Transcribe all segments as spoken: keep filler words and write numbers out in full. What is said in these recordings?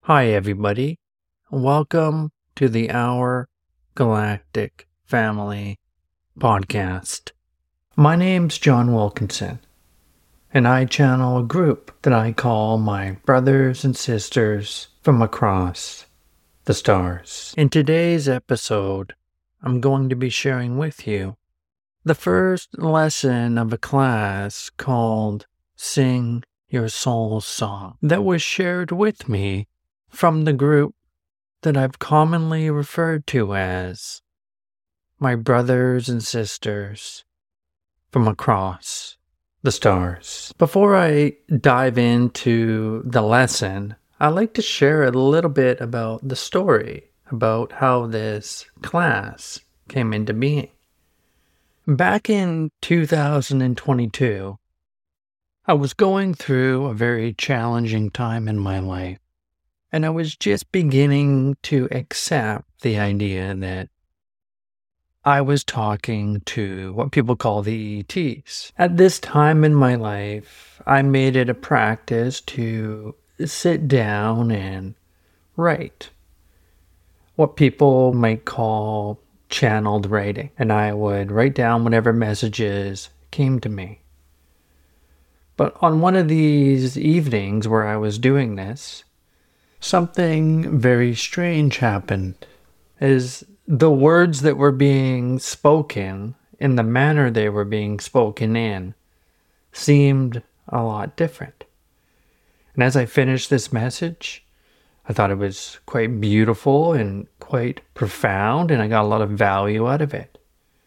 Hi, everybody. Welcome to the Our Galactic Family podcast. My name's John Wilkinson, and I channel a group that I call my brothers and sisters from across the stars. In today's episode, I'm going to be sharing with you the first lesson of a class called Sing Your Soul's Song that was shared with me from the group that I've commonly referred to as my brothers and sisters from across the stars. Before I dive into the lesson, I'd like to share a little bit about the story about how this class came into being. Back in two thousand twenty-two, I was going through a very challenging time in my life. And I was just beginning to accept the idea that I was talking to what people call the E Ts. At this time in my life, I made it a practice to sit down and write what people might call channeled writing. And I would write down whatever messages came to me. But on one of these evenings where I was doing this, something very strange happened, as the words that were being spoken in the manner they were being spoken in seemed a lot different. And as I finished this message, I thought it was quite beautiful and quite profound, and I got a lot of value out of it.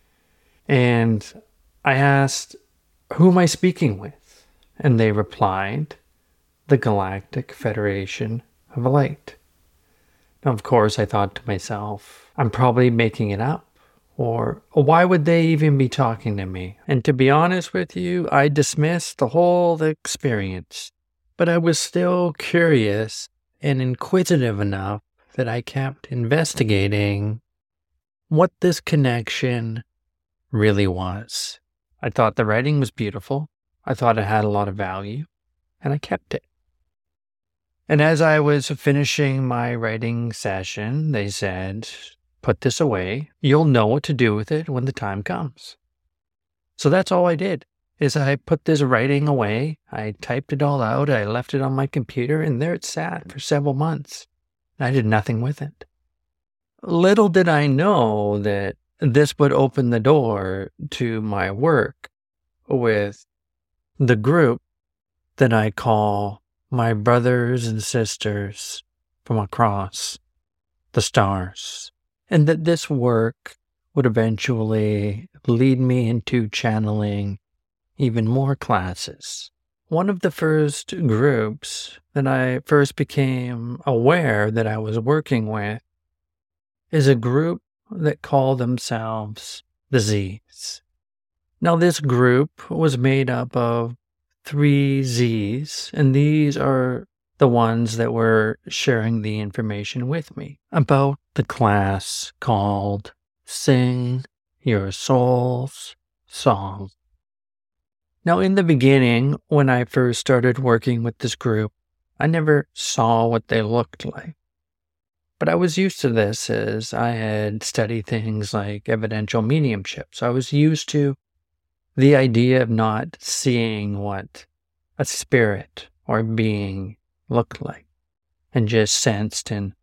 And I asked, who am I speaking with? And they replied, the Galactic Federation of Light. Now, of course, I thought to myself, I'm probably making it up, or why would they even be talking to me? And to be honest with you, I dismissed the whole experience, but I was still curious and inquisitive enough that I kept investigating what this connection really was. I thought the writing was beautiful. I thought it had a lot of value, and I kept it. And as I was finishing my writing session, they said, put this away. You'll know what to do with it when the time comes. So that's all I did, is I put this writing away. I typed it all out. I left it on my computer, and there it sat for several months. I did nothing with it. Little did I know that this would open the door to my work with the group that I call my brothers and sisters from across the stars, and that this work would eventually lead me into channeling even more classes. One of the first groups that I first became aware that I was working with is a group that call themselves the Z's. Now, this group was made up of three Z's, and these are the ones that were sharing the information with me about the class called Sing Your Soul's Song. Now, in the beginning, when I first started working with this group, I never saw what they looked like. But I was used to this as I had studied things like evidential mediumship, so I was used to the idea of not seeing what a spirit or being looked like, and just sensed and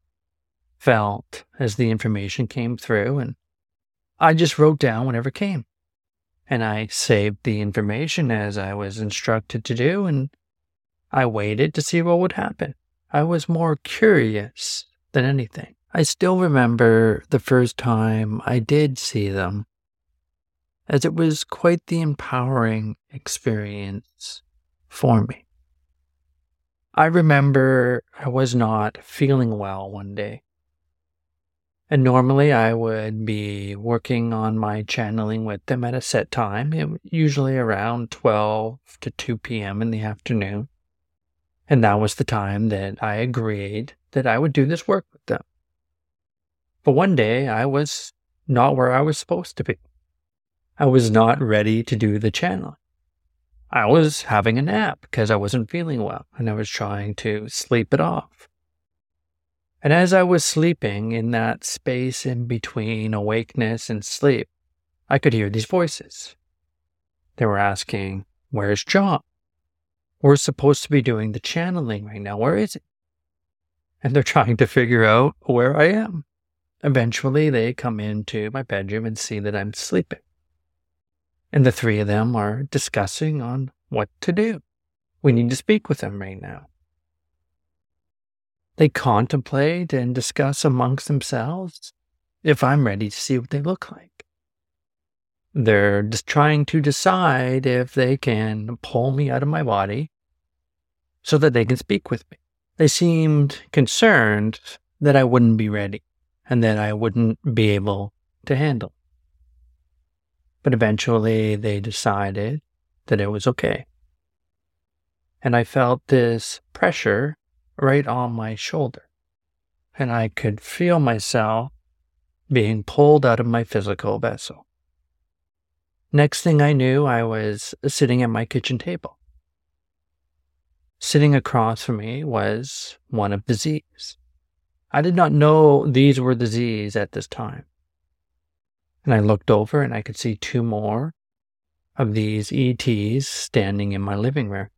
felt as the information came through, and I just wrote down whatever came. And I saved the information as I was instructed to do, and I waited to see what would happen. I was more curious than anything. I still remember the first time I did see them, as it was quite the empowering experience for me. I remember I was not feeling well one day. And normally I would be working on my channeling with them at a set time, usually around twelve to two p.m. in the afternoon. And that was the time that I agreed that I would do this work with them. But one day I was not where I was supposed to be. I was not ready to do the channeling. I was having a nap because I wasn't feeling well, and I was trying to sleep it off. And as I was sleeping in that space in between awakeness and sleep, I could hear these voices. They were asking, "Where's John? We're supposed to be doing the channeling right now. Where is it?" And they're trying to figure out where I am. Eventually, they come into my bedroom and see that I'm sleeping. And the three of them are discussing on what to do. We need to speak with them right now. They contemplate and discuss amongst themselves if I'm ready to see what they look like. They're just trying to decide if they can pull me out of my body so that they can speak with me. They seemed concerned that I wouldn't be ready and that I wouldn't be able to handle. But eventually they decided that it was okay. And I felt this pressure right on my shoulder. And I could feel myself being pulled out of my physical vessel. Next thing I knew, I was sitting at my kitchen table. Sitting across from me was one of the Z's. I did not know these were the Z's at this time. And I looked over and I could see two more of these E Ts standing in my living room.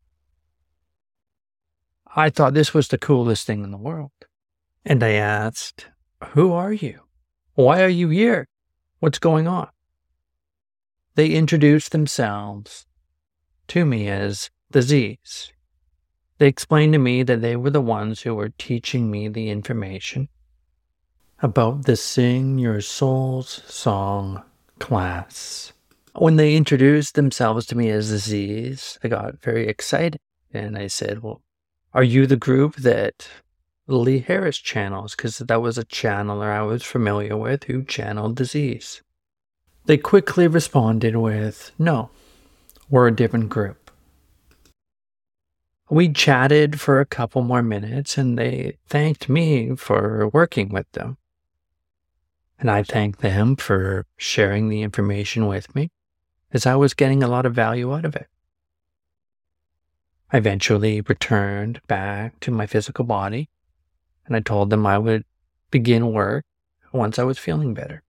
I thought this was the coolest thing in the world. And I asked, "Who are you? Why are you here? What's going on?" They introduced themselves to me as the Z's. They explained to me that they were the ones who were teaching me the information about the Sing Your Soul's Song class. When they introduced themselves to me as the Z's, I got very excited. And I said, "Well, are you the group that Lee Harris channels?" Because that was a channeler I was familiar with who channeled the Z's. They quickly responded with, "No, we're a different group." We chatted for a couple more minutes and they thanked me for working with them. And I thanked them for sharing the information with me, as I was getting a lot of value out of it. I eventually returned back to my physical body, and I told them I would begin work once I was feeling better.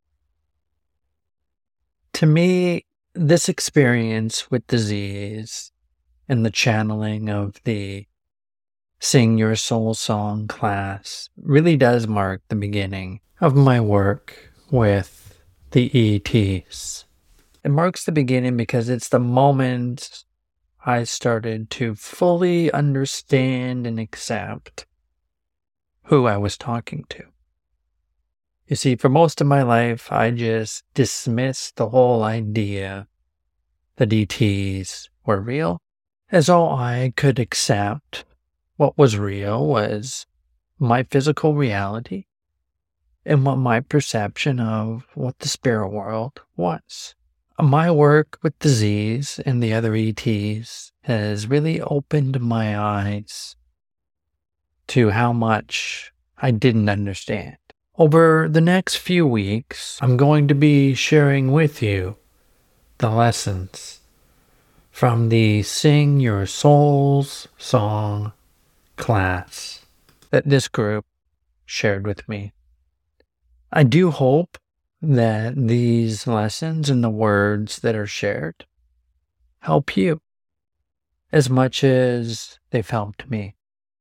To me, this experience with disease and the channeling of the Sing Your Soul Song class really does mark the beginning of my work with the E Ts. It marks the beginning because it's the moment I started to fully understand and accept who I was talking to. You see, for most of my life, I just dismissed the whole idea that E Ts were real, as all I could accept what was real was my physical reality and what my perception of what the spirit world was. My work with disease and the other E Ts has really opened my eyes to how much I didn't understand. Over the next few weeks, I'm going to be sharing with you the lessons from the Sing Your Soul's Song class that this group shared with me. I do hope that these lessons and the words that are shared help you as much as they've helped me.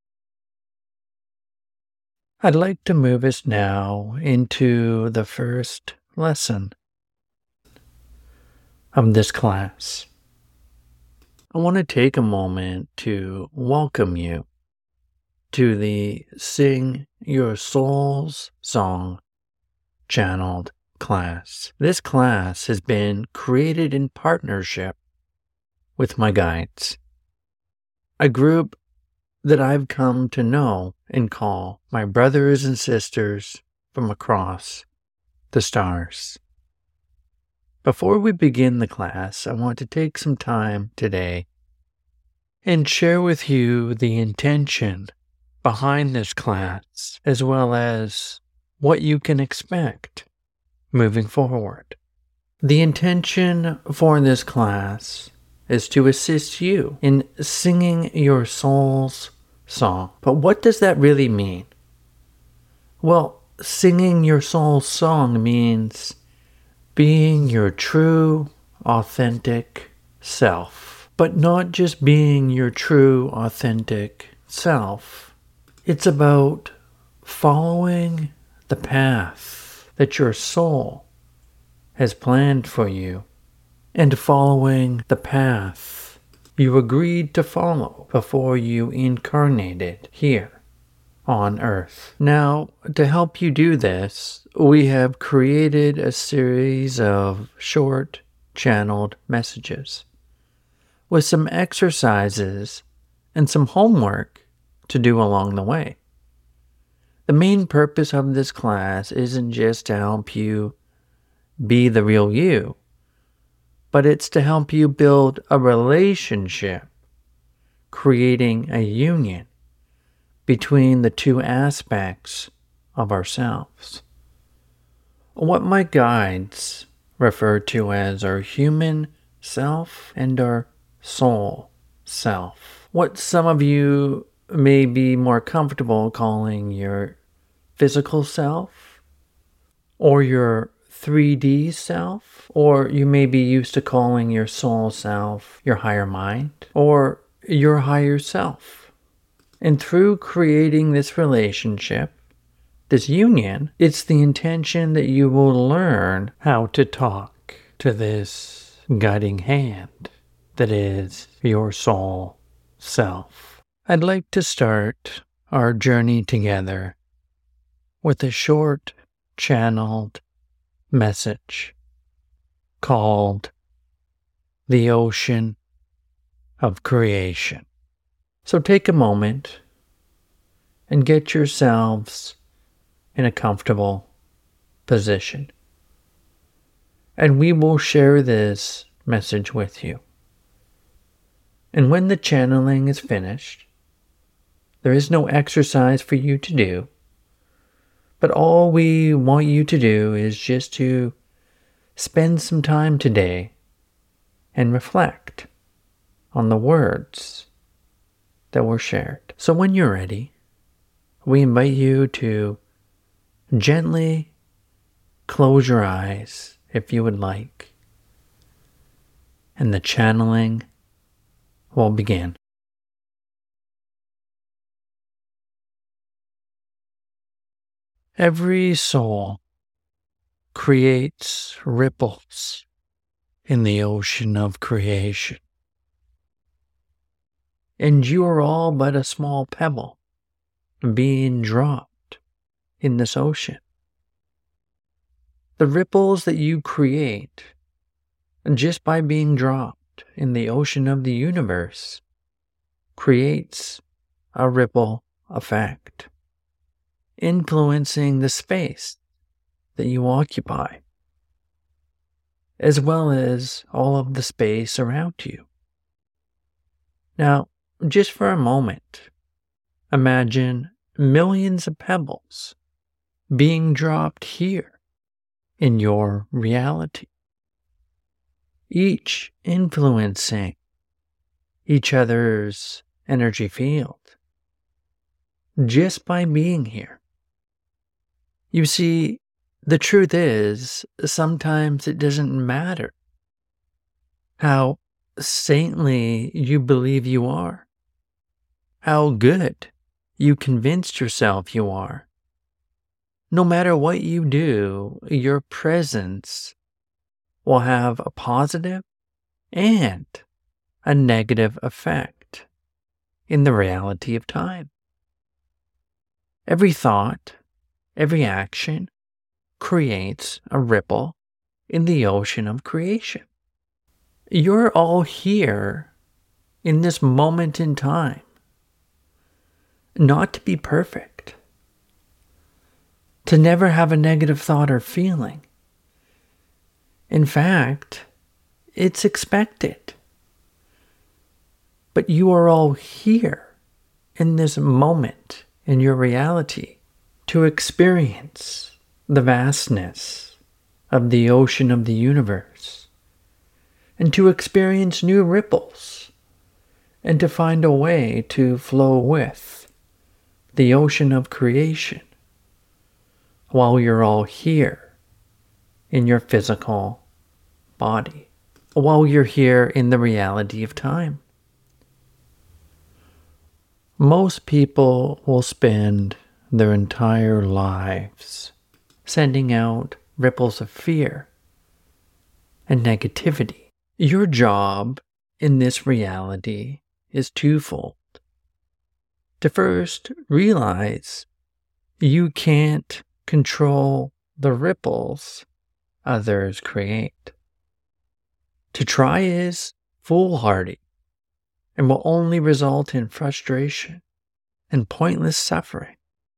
I'd like to move us now into the first lesson of this class. I want to take a moment to welcome you to the Sing Your Soul's Song channeled class. This class has been created in partnership with my guides, a group that I've come to know and call my brothers and sisters from across the stars. Before we begin the class, I want to take some time today and share with you the intention behind this class, as well as what you can expect moving forward. The intention for this class is to assist you in singing your soul's song. But what does that really mean? Well, singing your soul's song means being your true, authentic self. But not just being your true, authentic self. It's about following the path that your soul has planned for you and following the path you agreed to follow before you incarnated here on Earth. Now, to help you do this, we have created a series of short channeled messages with some exercises and some homework to do along the way. The main purpose of this class isn't just to help you be the real you, but it's to help you build a relationship, creating a union between the two aspects of ourselves. What my guides refer to as our human self and our soul self. What some of you may be more comfortable calling your physical self, or your three D self, or you may be used to calling your soul self your higher mind, or your higher self. And through creating this relationship, this union, it's the intention that you will learn how to talk to this guiding hand that is your soul self. I'd like to start our journey together with a short channeled message called The Ocean of Creation. So take a moment and get yourselves in a comfortable position. And we will share this message with you. And when the channeling is finished, there is no exercise for you to do, but all we want you to do is just to spend some time today and reflect on the words that were shared. So when you're ready, we invite you to gently close your eyes if you would like, and the channeling will begin. Every soul creates ripples in the ocean of creation. And you are all but a small pebble being dropped in this ocean. The ripples that you create just by being dropped in the ocean of the universe creates a ripple effect, influencing the space that you occupy, as well as all of the space around you. Now, just for a moment, imagine millions of pebbles being dropped here in your reality, each influencing each other's energy field just by being here. You see, the truth is, sometimes it doesn't matter how saintly you believe you are, how good you convinced yourself you are. No matter what you do, your presence will have a positive and a negative effect in the reality of time. Every thought, every action creates a ripple in the ocean of creation. You're all here in this moment in time, not to be perfect, to never have a negative thought or feeling. In fact, it's expected. But you are all here in this moment in your reality to experience the vastness of the ocean of the universe, and to experience new ripples, and to find a way to flow with the ocean of creation, while you're all here in your physical body, while you're here in the reality of time. Most people will spend their entire lives sending out ripples of fear and negativity. Your job in this reality is twofold. To first realize you can't control the ripples others create. To try is foolhardy and will only result in frustration and pointless suffering,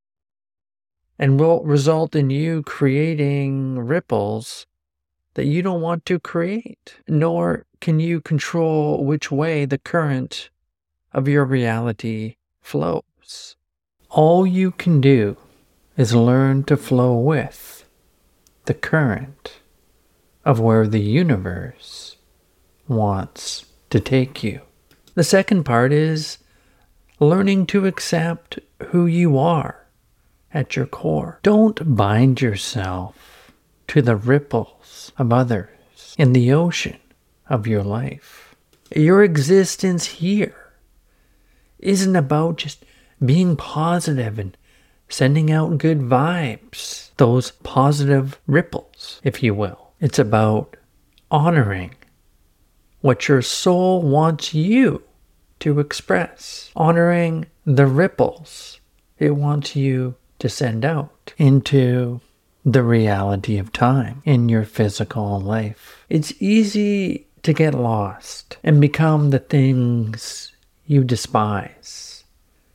and will result in you creating ripples that you don't want to create, nor can you control which way the current of your reality flows. All you can do is learn to flow with the current of where the universe wants to take you. The second part is learning to accept who you are at your core. Don't bind yourself to the ripples of others in the ocean of your life. Your existence here isn't about just being positive and sending out good vibes, those positive ripples, if you will. It's about honoring what your soul wants you to express, honoring the ripples it wants you to send out into the reality of time in your physical life. It's easy to get lost and become the things you despise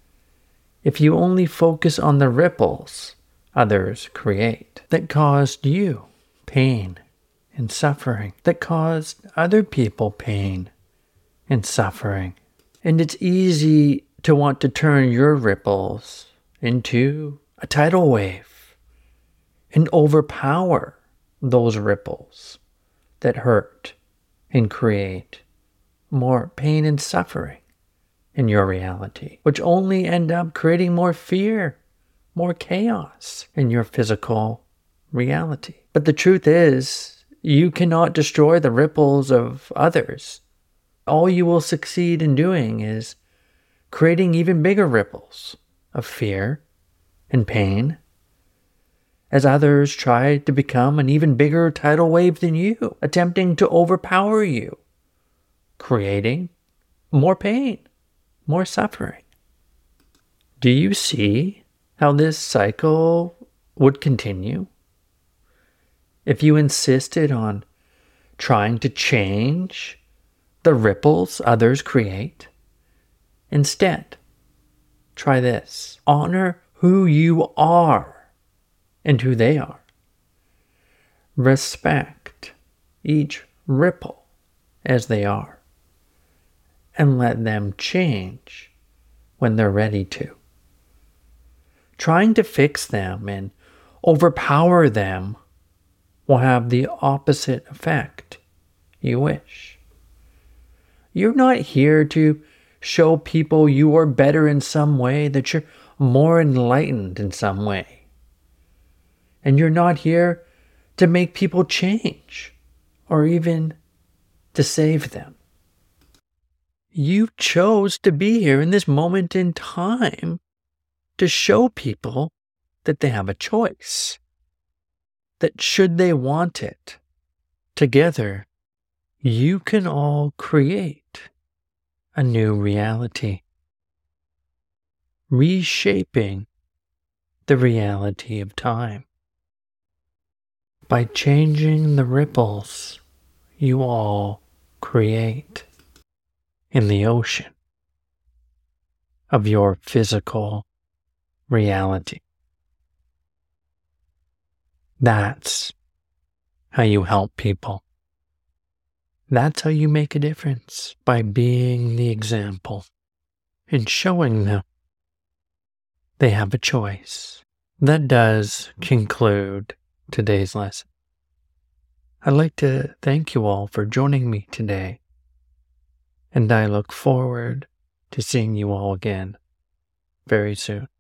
if you only focus on the ripples others create that caused you pain and suffering, that caused other people pain and suffering. And it's easy to want to turn your ripples into a tidal wave and overpower those ripples that hurt and create more pain and suffering in your reality, which only end up creating more fear, more chaos in your physical reality. But the truth is, you cannot destroy the ripples of others. All you will succeed in doing is creating even bigger ripples of fear and pain as others try to become an even bigger tidal wave than you, attempting to overpower you, creating more pain, more suffering. Do you see how this cycle would continue if you insisted on trying to change the ripples others create? Instead, try this. Honor who you are and who they are. Respect each ripple as they are, and let them change when they're ready to. Trying to fix them and overpower them will have the opposite effect you wish. You're not here to show people you are better in some way, that you're more enlightened in some way. And you're not here to make people change or even to save them. You chose to be here in this moment in time to show people that they have a choice, that should they want it, together, you can all create a new reality, reshaping the reality of time by changing the ripples you all create in the ocean of your physical reality. That's how you help people. That's how you make a difference, by being the example and showing them they have a choice. That does conclude today's lesson. I'd like to thank you all for joining me today, and I look forward to seeing you all again very soon.